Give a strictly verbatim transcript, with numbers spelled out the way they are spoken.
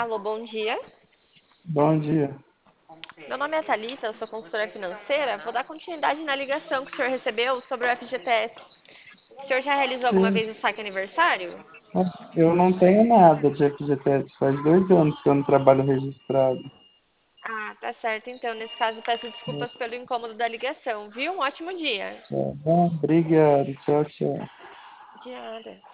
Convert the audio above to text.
Alô, bom dia. Bom dia. Meu nome é Thalita, eu sou consultora financeira. Vou dar continuidade na ligação que o senhor recebeu sobre o F G T S. O senhor já realizou alguma Sim. vez o saque aniversário? Eu não tenho nada de F G T S. Faz dois anos que eu não trabalho registrado. Ah, tá certo. Então, nesse caso, peço desculpas pelo incômodo da ligação, viu? Um ótimo dia. Tá bom? Obrigado. Tchau, tchau. De nada.